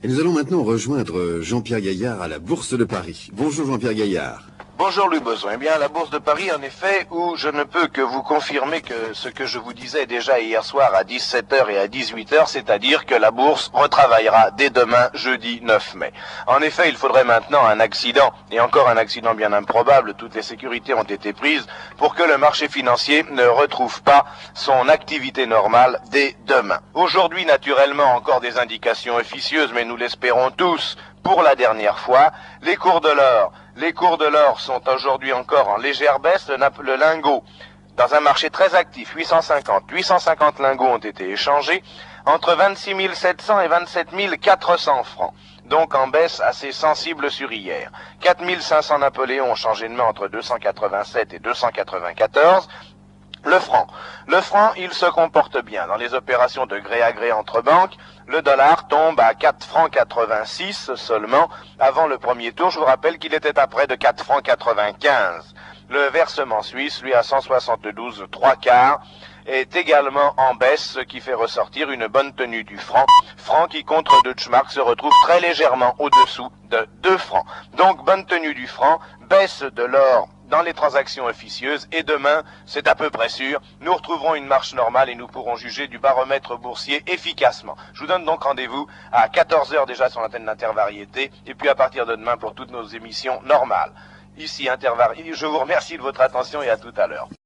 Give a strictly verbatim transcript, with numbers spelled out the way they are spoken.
Et nous allons maintenant rejoindre Jean-Pierre Gaillard à la Bourse de Paris. Bonjour Jean-Pierre Gaillard. Bonjour Louis Besoin. Eh bien, la Bourse de Paris, en effet, où je ne peux que vous confirmer que ce que je vous disais déjà hier soir à dix-sept heures et à dix-huit heures, c'est-à-dire que la Bourse retravaillera dès demain, jeudi neuf mai. En effet, il faudrait maintenant un accident, et encore un accident bien improbable, toutes les sécurités ont été prises, pour que le marché financier ne retrouve pas son activité normale dès demain. Aujourd'hui, naturellement, encore des indications officieuses, mais nous l'espérons tous, pour la dernière fois, les cours de l'or. Les cours de l'or sont aujourd'hui encore en légère baisse. Le, le lingot, dans un marché très actif, huit cent cinquante. huit cent cinquante lingots ont été échangés entre vingt-six mille sept cents et vingt-sept mille quatre cents francs. Donc en baisse assez sensible sur hier. quatre mille cinq cents Napoléons ont changé de main entre deux cent quatre-vingt-sept et deux cent quatre-vingt-quatorze. Le franc. Le franc, il se comporte bien. Dans les opérations de gré à gré entre banques, le dollar tombe à quatre francs quatre-vingt-six seulement. Avant le premier tour, je vous rappelle qu'il était à près de quatre francs quatre-vingt-quinze. Le versement suisse, lui, à cent soixante-douze trois quarts, est également en baisse, ce qui fait ressortir une bonne tenue du franc. Franc qui, contre Deutschmark, se retrouve très légèrement au-dessous de deux francs. Donc, bonne tenue du franc, baisse de l'or dans les transactions officieuses, et demain, c'est à peu près sûr, nous retrouverons une marche normale et nous pourrons juger du baromètre boursier efficacement. Je vous donne donc rendez-vous à quatorze heures déjà sur l'antenne d'Intervariété, et puis à partir de demain pour toutes nos émissions normales. Ici, Intervariété, je vous remercie de votre attention et à tout à l'heure.